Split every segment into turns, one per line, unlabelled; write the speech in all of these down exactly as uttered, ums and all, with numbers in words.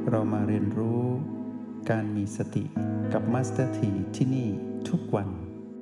เรามาเรียนรู้การมีสติกับมาสเตอร์ทีที่นี่ทุกวัน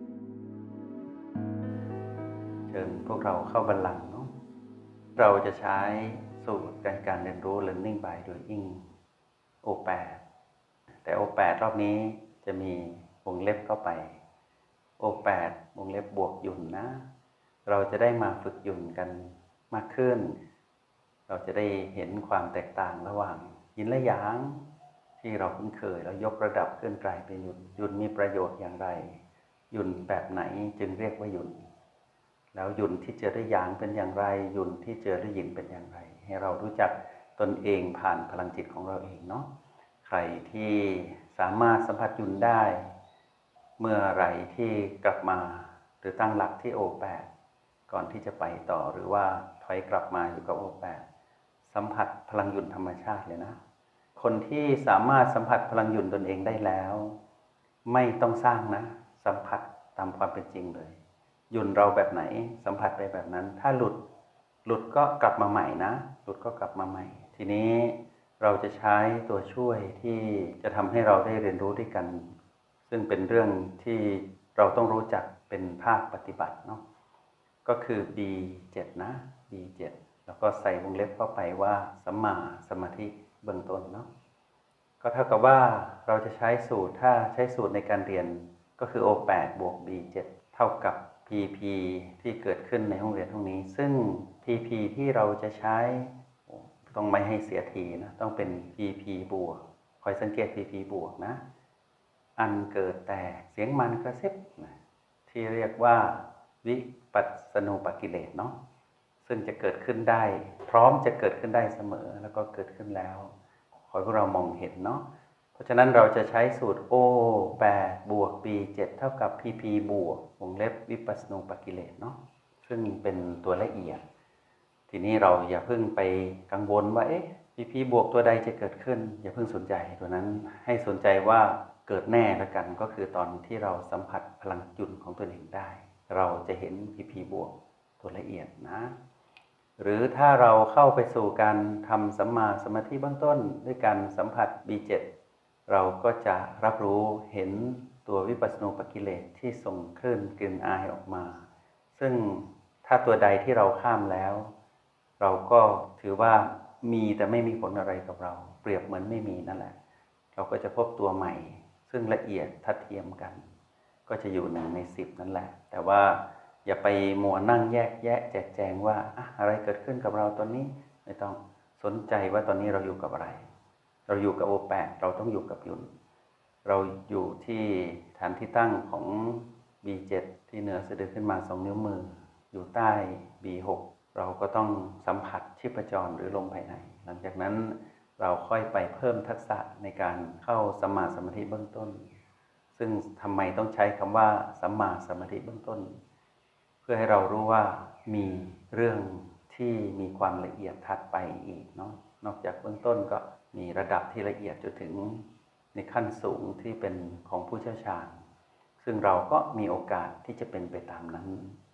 เชิญพวกเราเข้าบัลลังก์เนาะเราจะใช้สูตรการการเรียนรู้ Learning by Doing โอ แปด แต่ โอ แปด รอบนี้จะมีวงเล็บเข้าไป โอ แปด วงเล็บบวกหยุ่นนะเราจะได้มาฝึกหยุ่นกันมากขึ้นเราจะได้เห็นความแตกต่างระหว่างยินและหยางที่เราคุ้นเคยแล้วยกระดับขึ้นกลายเป็นหยุ่นหยุ่นมีประโยชน์อย่างไรหยุ่นแบบไหนจึงเรียกว่าหยุ่นแล้วหยุ่นที่เจอด้วยหยางเป็นอย่างไรหยุ่นที่เจอด้วยหยินเป็นอย่างไรให้เรารู้จักตนเองผ่านพลังจิตของเราเองเนาะใครที่สามารถสัมผัสหยุ่นได้เมื่อไหร่ที่กลับมาหรือตั้งหลักที่ โอ แปด ก่อนที่จะไปต่อหรือว่าถอยกลับมาอยู่กับ โอ แปด สัมผัสพลังหยุ่นธรรมชาติเลยนะคนที่สามารถสัมผัสพลังหยุ่นตนเองได้แล้วไม่ต้องสร้างนะสัมผัสตามความเป็นจริงเลยหยุ่นเราแบบไหนสัมผัสไปแบบนั้นถ้าหลุดหลุดก็กลับมาใหม่นะหลุดก็กลับมาใหม่ทีนี้เราจะใช้ตัวช่วยที่จะทำให้เราได้เรียนรู้ด้วยกันซึ่งเป็นเรื่องที่เราต้องรู้จักเป็นภาคปฏิบัติเนาะก็คือ บี เจ็ด นะ บี เจ็ด แล้วก็ใส่วงเล็บเข้าไปว่าสัมมาสมาธิเบื้องต้นเนาะก็เท่ากับว่าเราจะใช้สูตรถ้าใช้สูตรในการเรียนก็คือ โอ แปด บวก บี เจ็ด เท่ากับ พี พี ที่เกิดขึ้นในห้องเรียนห้องนี้ซึ่ง พี พี ที่เราจะใช้ต้องไม่ให้เสียทีนะต้องเป็น พี พี บวกคอยสังเกต พี พี บวกนะอันเกิดแต่เสียงมันกระซิบนะที่เรียกว่าวิปัสสนูปกิเลสเนาะซึ่งจะเกิดขึ้นได้พร้อมจะเกิดขึ้นได้เสมอแล้วก็เกิดขึ้นแล้วขอให้พวกเรามองเห็นเนาะเพราะฉะนั้นเราจะใช้สูตร โอ แปด บวก บี เจ็ด เท่ากับ พี พี บวกวงเล็บวิปัสสนูปกิเลสเนาะซึ่งเป็นตัวละเอียดทีนี้เราอย่าเพิ่งไปกังวลว่าเอ๊ะ พี พี บวกตัวใดจะเกิดขึ้นอย่าเพิ่งสนใจตัวนั้นให้สนใจว่าเกิดแน่ละกันก็คือตอนที่เราสัมผัสพลังจุนของตัวเองได้เราจะเห็น พี พี บวกตัวละเอียดนะหรือถ้าเราเข้าไปสู่การทำสัมมาสมาธิเบื้องต้นด้วยการสัมผัส บี เจ็ด เราก็จะรับรู้เห็นตัววิปัสสนูปกิเลสที่ส่งคลื่นกลิ่นอายออกมาซึ่งถ้าตัวใดที่เราข้ามแล้วเราก็ถือว่ามีแต่ไม่มีผลอะไรกับเราเปรียบเหมือนไม่มีนั่นแหละเราก็จะพบตัวใหม่ซึ่งละเอียดทัดเทียมกันก็จะอยู่หนึ่งในสิบนั่นแหละแต่ว่าอย่าไปมัวนั่งแยกแยะแจกแจงว่าอะอะไรเกิดขึ้นกับเราตอนนี้ไม่ต้องสนใจว่าตอนนี้เราอยู่กับอะไรเราอยู่กับ โอ แปด เราต้องอยู่กับหยุ่นเราอยู่ที่ฐานที่ตั้งของ บี เจ็ด ที่เหนือสะดือขึ้นมาสองนิ้วมืออยู่ใต้ บี หก เราก็ต้องสัมผัสชีพจรหรือลมภายในหลังจากนั้นเราค่อยไปเพิ่มทักษะในการเข้าสัมมาสมาธิเบื้องต้นซึ่งทำไมต้องใช้คำว่าสัมมาสมาธิเบื้องต้นเพื่อให้เรารู้ว่ามีเรื่องที่มีความละเอียดถัดไปอีกเนาะนอกจากเบื้องต้นก็มีระดับที่ละเอียดจนถึงในขั้นสูงที่เป็นของผู้เชี่ยวชาญซึ่งเราก็มีโอกาสที่จะเป็นไปตามนั้น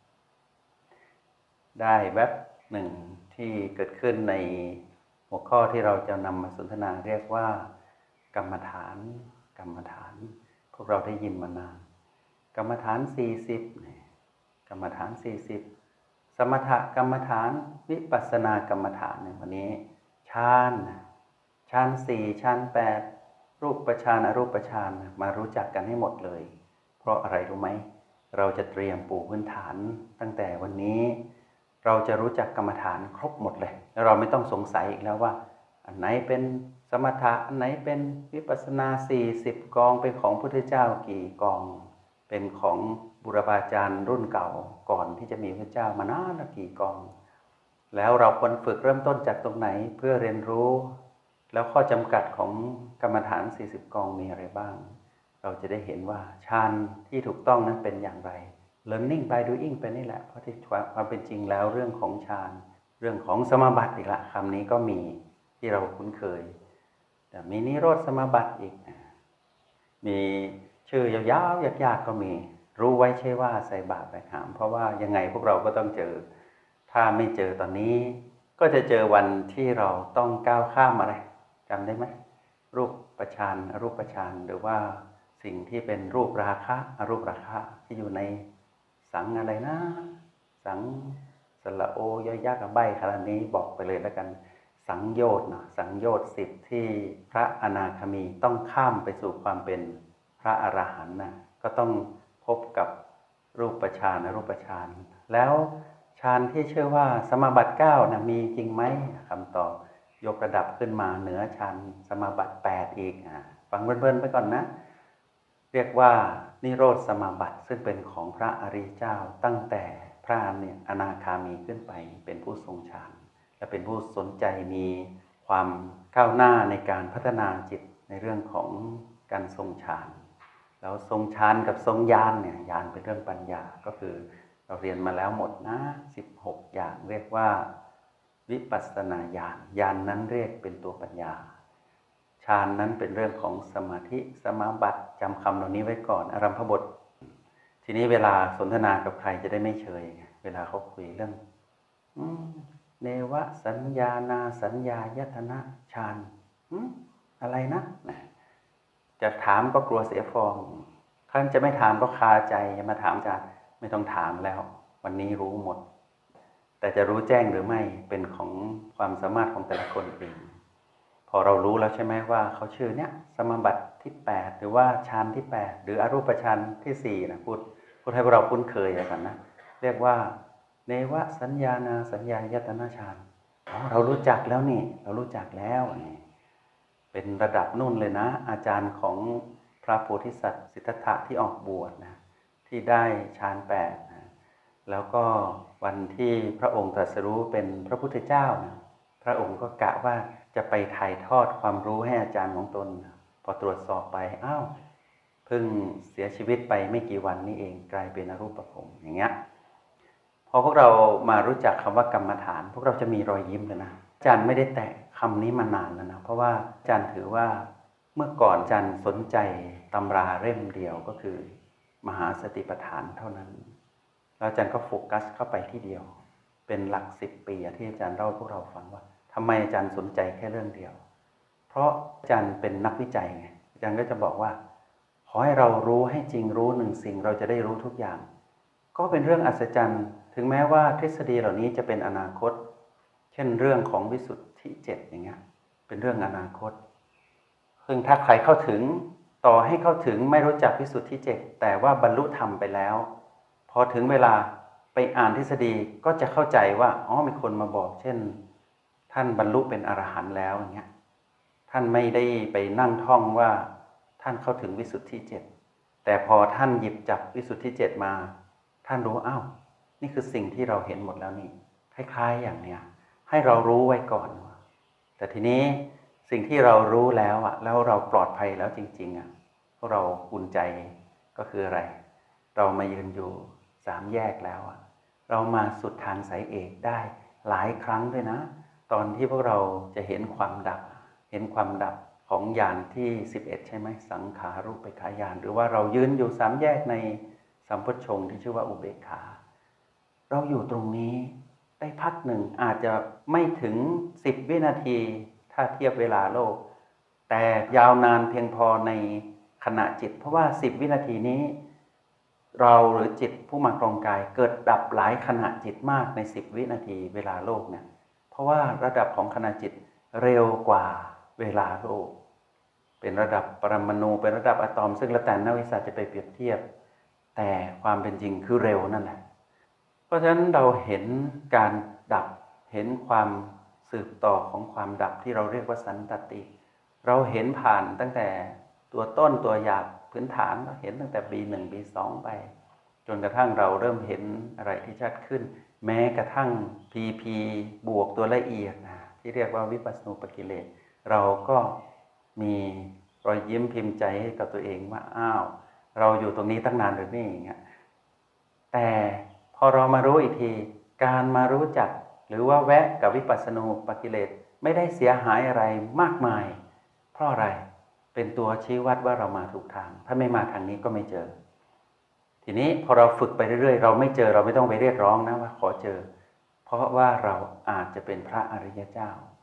ได้แวบหนึ่งที่เกิดขึ้นในหัวข้อที่เราจะนำมาสนทนาเรียกว่ากรรมฐานกรรมฐานพวกเราได้ยินมานานกรรมฐานสี่สิบกรรมฐานสี่สิบสมถกรรมฐานวิปัสสนากรรมฐานในวันนี้ฌานฌานสี่ฌานแปดรูปฌานอรูปฌานมารู้จักกันให้หมดเลยเพราะอะไรรู้ไหมเราจะเตรียมปูพื้นฐานตั้งแต่วันนี้เราจะรู้จักกรรมฐานครบหมดเลยแล้วเราไม่ต้องสงสัยอีกแล้วว่าอันไหนเป็นสมถะอันไหนเป็นวิปัสสนาสี่สิบกองเป็นของพุทธเจ้ากี่กองเป็นของบุรพาจารย์รุ่นเก่าก่อนที่จะมีพระเจ้ามานานกี่กองแล้วเราควรฝึกเริ่มต้นจากตรงไหนเพื่อเรียนรู้แล้วข้อจำกัดของกรรมฐานสี่สิบกองมีอะไรบ้างเราจะได้เห็นว่าฌานที่ถูกต้องนั้นเป็นอย่างไร Learning by Doing เป็นนี่แหละเพราะที่ความเป็นจริงแล้วเรื่องของฌานเรื่องของสมาบัติอีกละคำนี้ก็มีที่เราคุ้นเคยแต่มีนิโรธสมาบัติอีกมีชื่อยาวๆยากๆก็มีรู้ไว้ใช่ว่าใส่บาตรไปหามเพราะว่ายังไงพวกเราก็ต้องเจอถ้าไม่เจอตอนนี้ก็จะเจอวันที่เราต้องก้าวข้ามอะไรจำได้ไหมรูปประฌานอรูปฌานหรือว่าสิ่งที่เป็นรูปราคะอรูปราคะที่อยู่ในสังอะไรนะสังสละโอยยักษ์ใบขนาดนี้บอกไปเลยแล้วกันสังโยชน์นะสังโยชน์สิบที่พระอนาคามีต้องข้ามไปสู่ความเป็นพระอรหันต์นะก็ต้องพบกับรูปฌานอรูปฌานแล้วฌานที่ชื่อว่าสมาบัติเก้านะมีจริงไหมคำตอบยกระดับขึ้นมาเหนือฌานสมาบัติแปดอีกอ่ะฟังเบิ่นๆไปก่อนนะเรียกว่านิโรธสมาบัติซึ่งเป็นของพระอริยเจ้าตั้งแต่พระเนี่ยอนาคามีขึ้นไปเป็นผู้ทรงฌานและเป็นผู้สนใจมีความก้าวหน้าในการพัฒนาจิตในเรื่องของการทรงฌานแล้วทรงฌานกับทรงญาณเนี่ยญาณเป็นเรื่องปัญญาก็คือเราเรียนมาแล้วหมดนะสิบหกอย่างเรียกว่าวิปัสสนาญาณญาณ น, นั้นเรียกเป็นตัวปัญญาฌานนั้นเป็นเรื่องของสมาธิสมาบัติจำคำเหล่านี้ไว้ก่อนอารัมภบททีนี้เวลาสนทนากับใครจะได้ไม่เฉยเวลาเขาคุยเรื่องเนวสัญญานาสัญญายตนะฌานอะไรนะจะถามก็กลัวเสียฟองท่านจะไม่ถามก็คาใจจะมาถามอาจารย์ไม่ต้องถามแล้ววันนี้รู้หมดแต่จะรู้แจ้งหรือไม่เป็นของความสามารถของแต่ละคนเองพอเรารู้แล้วใช่ไหมว่าเขาชื่อเนี้ยสมาบัติที่แปดหรือว่าฌานที่แปดหรืออรูปฌานที่สี่นะพูดพูดให้พวกเราคุ้นเคยกันนะเรียกว่าเนวสัญญานาสัญญายตนะฌานเรารู้จักแล้วนี่เรารู้จักแล้วนี่เป็นระดับนุ่นเลยนะอาจารย์ของพระโพธิสัตว์สิทธัตถะที่ออกบวชนะที่ได้ฌานแปดนะแล้วก็วันที่พระองค์ตรัสรู้เป็นพระพุทธเจ้านะพระองค์ก็กะว่าจะไปถ่ายทอดความรู้ให้อาจารย์ของตนพอตรวจสอบไปอ้าวเพิ่งเสียชีวิตไปไม่กี่วันนี้เองกลายเป็นอรูปภพอย่างเงี้ยพอพวกเรามารู้จักคำว่ากรรมฐานพวกเราจะมีรอยยิ้มเลยนะอาจารย์ไม่ได้แตะคำนี้มานานแล้วนะเพราะว่าอาจารย์ถือว่าเมื่อก่อนอาจารย์สนใจตำราเล่มเดียวก็คือมหาสติปัฏฐานเท่านั้นแล้วอาจารย์ก็โฟกัสเข้าไปที่เดียวเป็นหลักสิบปีที่อาจารย์เล่าให้พวกเราฟังว่าทำไมอาจารย์สนใจแค่เรื่องเดียวเพราะอาจารย์เป็นนักวิจัยไงอาจารย์ก็จะบอกว่าขอให้เรารู้ให้จริงรู้หนึ่งสิ่งเราจะได้รู้ทุกอย่างก็เป็นเรื่องอัศจรรย์ถึงแม้ว่าทฤษฎีเหล่านี้จะเป็นอนาคตเช่นเรื่องของวิสุทธิเจ็ดอย่างเงี้ยเป็นเรื่องอนาคตซึ่งถ้าใครเข้าถึงต่อให้เข้าถึงไม่รู้จักวิสุทธิเจ็ดแต่ว่าบรรลุธรรมไปแล้วพอถึงเวลาไปอ่านทฤษฎีก็จะเข้าใจว่าอ๋อมีคนมาบอกเช่นท่านบรรลุเป็นอรหันต์แล้วอย่างเงี้ยท่านไม่ได้ไปนั่งท่องว่าท่านเข้าถึงวิสุทธิเจ็ดแต่พอท่านหยิบจับวิสุทธิเจ็ดมาท่านรู้อ้าวนี่คือสิ่งที่เราเห็นหมดแล้วนี่คล้ายๆอย่างเนี้ยให้เรารู้ไว้ก่อนแต่ทีนี้สิ่งที่เรารู้แล้วอ่ะแล้วเราปลอดภัยแล้วจริงๆอ่ะพวกเราอุ่นใจก็คืออะไรเรามายืนอยู่สามแยกแล้วอ่ะเรามาสุดทางสายเอกได้หลายครั้งด้วยนะตอนที่พวกเราจะเห็นความดับเห็นความดับของญาณที่สิบเอ็ดใช่ไหมสังขารูปขาญาณหรือว่าเรายืนอยู่สามแยกในสัมโพชฌงค์ที่ชื่อว่าอุเบกขาเราอยู่ตรงนี้ได้พักหนึ่งอาจจะไม่ถึงสิบวินาทีถ้าเทียบเวลาโลกแต่ยาวนานเพียงพอในขณะจิตเพราะว่าสิบวินาทีนี้เราหรือจิตผู้มาครองกายเกิดดับหลายขณะจิตมากในสิบวินาทีเวลาโลกเนี่ยเพราะว่าระดับของขณะจิตเร็วกว่าเวลาโลกเป็นระดับปรมาณูเป็นระดับอะตอมซึ่งแล้วแต่นักวิทยาศาสตร์จะไปเปรียบเทียบแต่ความเป็นจริงคือเร็วนั่นแหละเพราะฉะนั้นเราเห็นการดับเห็นความสืบต่อของความดับที่เราเรียกว่าสันตติเราเห็นผ่านตั้งแต่ตัวต้นตัวหยาบพื้นฐานเราเห็นตั้งแต่ บี หนึ่ง บี สอง ไปจนกระทั่งเราเริ่มเห็นอะไรที่ชัดขึ้นแม้กระทั่ง พี พี บวกตัวละเอียดนะที่เรียกว่าวิปัสสนูปกิเลสเราก็มีรอยยิ้มพิมพ์ใจให้กับตัวเองว่าอ้าวเราอยู่ตรงนี้ตั้งนานหรือนี่อย่างเงี้ยแต่พอเรามารู้อีกทีการมารู้จักหรือว่าแวะกับวิปัสสนูปกิเลสไม่ได้เสียหายอะไรมากมายเพราะอะไรเป็นตัวชี้วัดว่าเรามาถูกทางถ้าไม่มาทางนี้ก็ไม่เจอทีนี้พอเราฝึกไปเรื่อยๆเราไม่เจอเราไม่ต้องไปเรียกร้องนะว่าขอเจอเพราะว่าเราอาจจะเป็นพระอริยเจ้า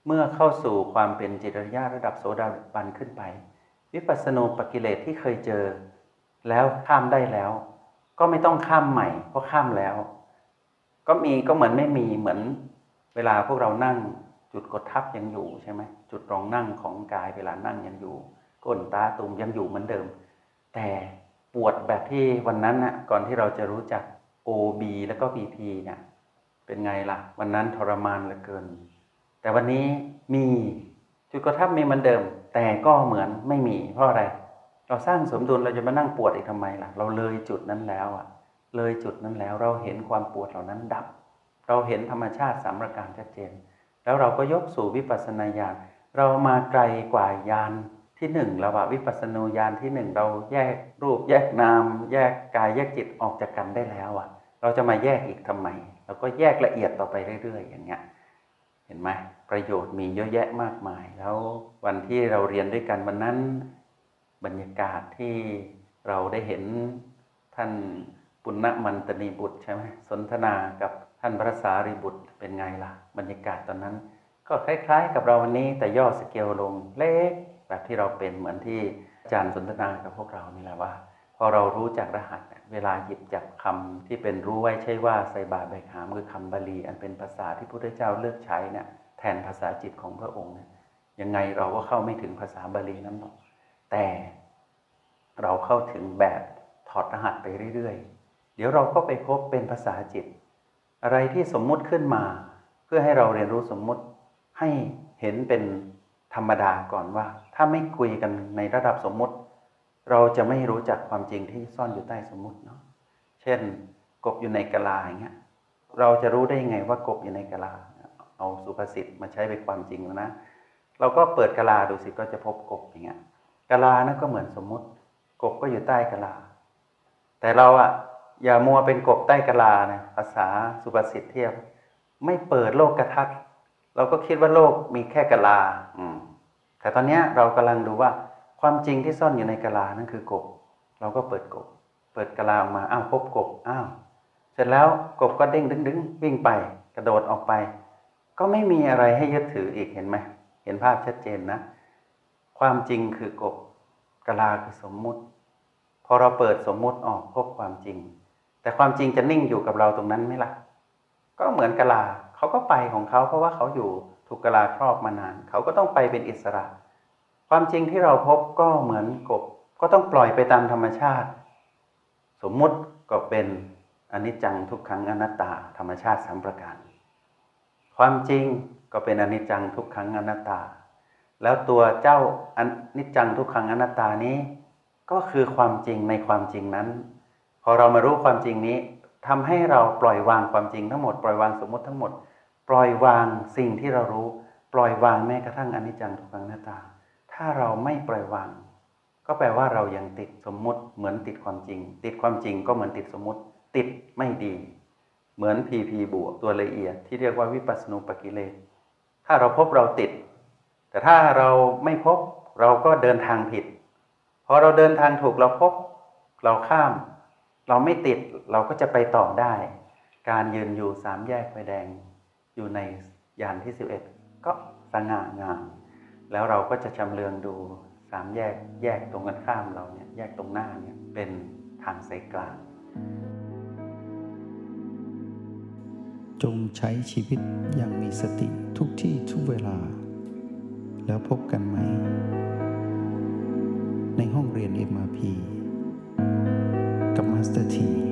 เมื่อเข้าสู่ความเป็นจิตวิญญาณระดับโสดาบันขึ้นไปวิปัสสนูปกิเลสที่เคยเจอแล้วข้ามได้แล้วก็ไม่ต้องข้ามใหม่เพราะข้ามแล้วก็มีก็เหมือนไม่มีเหมือนเวลาพวกเรานั่งจุดกดทับยังอยู่ใช่ไหมจุดรองนั่งของกายเวลานั่งยังอยู่ก้นตาตุ่มยังอยู่เหมือนเดิมแต่ปวดแบบที่วันนั้นนะก่อนที่เราจะรู้จัก โอ บี แล้วก็ พี พี เนี่ยเป็นไงล่ะวันนั้นทรมานเหลือเกินแต่วันนี้มีจุดกดทับมีเหมือนเดิมแต่ก็เหมือนไม่มีเพราะอะไรเราสร้างสมดุลเราจะมานั่งปวดอีกทำไมล่ะเราเลยจุดนั้นแล้วอ่ะเลยจุดนั้นแล้วเราเห็นความปวดเหล่านั้นดับเราเห็นธรรมชาติสามประการชัดเจนแล้วเราก็ยกสู่วิปัสสนาญาณเรามาไกลกว่าญาณที่หนึ่งแล้วว่าวิปัสสนูญาณที่หนึ่งเราแยกรูปแยกนามแยกกายแยกจิตออกจากกันได้แล้วอ่ะเราจะมาแยกอีกทำไมเราก็แยกละเอียดต่อไปเรื่อยๆอย่างเงี้ยเห็นไหมประโยชน์มีเยอะแยะมากมายแล้ววันที่เราเรียนด้วยกันวันนั้นบรรยากาศที่เราได้เห็นท่านปุณณมันตนีบุตรใช่ไหมสนทนากับท่านพระสารีบุตรเป็นไงล่ะบรรยากาศตอนนั้นก็คล้ายๆกับเราวันนี้แต่ย่อสเกลลงเล็กแบบที่เราเป็นเหมือนที่อาจารย์สนทนากับพวกเรานี่แหละว่าพอเรารู้จักรหัสเวลาหยิบจับคำที่เป็นรู้ไว้ใช่ว่าใส่บาตรใบขามคือคำบาลีอันเป็นภาษาที่พระพุทธเจ้าเลือกใช้เนี่ยแทนภาษาจิตของพระองค์เนี่ยยังไงเราก็เข้าไม่ถึงภาษาบาลีนั้นหรอกแต่เราเข้าถึงแบบถอดรหัสไปเรื่อยๆเดี๋ยวเราก็ไปพบเป็นภาษาจิตอะไรที่สมมุติขึ้นมาเพื่อให้เราเรียนรู้สมมุติให้เห็นเป็นธรรมดาก่อนว่าถ้าไม่คุยกันในระดับสมมุติเราจะไม่รู้จักความจริงที่ซ่อนอยู่ใต้สมมุติเนาะเช่นกบอยู่ในกะลาอย่างเงี้ยเราจะรู้ได้ยังไงว่ากบอยู่ในกะลาเอาสุภาษิตมาใช้เป็นความจริงแล้วนะเราก็เปิดกะลาดูสิก็จะพบกบอย่างเงี้ยกะลานั่นก็เหมือนสมมุติกบก็อยู่ใต้กะลาแต่เราอะอย่ามัวเป็นกบใต้กะลานะภาษาสุภาษิตเทียบไม่เปิดโลกทัศน์เราก็คิดว่าโลกมีแค่กะลาอืมแต่ตอนนี้เรากำลังดูว่าความจริงที่ซ่อนอยู่ในกะลานั่นคือกบเราก็เปิดกบเปิดกะลาออกมาอ้าวพบกบอ้าวเสร็จแล้วกบก็เด้งดึงดึงวิ่งไปกระโดดออกไปก็ไม่มีอะไรให้ยึดถืออีกเห็นไหมเห็นภาพชัดเจนนะความจริงคือกบกะลาคือสมมุติพอเราเปิดสมมุติออกพบความจริงแต่ความจริงจะนิ่งอยู่กับเราตรงนั้นไหมล่ะก็เหมือนกะลาเขาก็ไปของเขาเพราะว่าเขาอยู่ถูกกะลาครอบมานานเขาก็ต้องไปเป็นอิสระความจริงที่เราพบก็เหมือนกบก็ต้องปล่อยไปตามธรรมชาติสมมุติก็เป็นอนิจจังทุกขังอนัตตาธรรมชาติสามประการความจริงก็เป็นอนิจจังทุกขังอนัตตาแล้วตัวเจ้าอนิจจังทุกขังอนัตตานี้ก็คือความจริงในความจริงนั้นพอเรามารู้ความจริงนี้ทำให้เราปล่อยวางความจริงทั้งหมดปล่อยวางสมมติทั้งหมดปล่อยวางสิ่งที่เรารู้ปล่อยวางแม้กระทั่งอนิจจังทุกขังอนัตตาถ้าเราไม่ปล่อยวางก็แปลว่าเรายังติดสมมุติเหมือนติดความจริงติดความจริงก็เหมือนติดสมมุติติดไม่ดีเหมือน พี พี บวกตัวละเอียดที่เรียกว่าวิปัสสนูปกิเลสถ้าเราพบเราติดแต่ถ้าเราไม่พบเราก็เดินทางผิดพอเราเดินทางถูกเราพบเราข้ามเราไม่ติดเราก็จะไปต่อได้การยืนอยู่สามแยกไฟแดงอยู่ในยานที่สิบเอ็ดก็สง่างามแล้วเราก็จะชำเลืองดูสามแยกแยกตรงกันข้ามเราเนี่ยแยกตรงหน้าเนี่ยเป็นทางสายกลาง
จงใช้ชีวิตอย่างมีสติทุกที่ทุกเวลาแล้วพบกันไหมในห้องเรียน เอ็ม อาร์ พี กับมาสเตอร์ที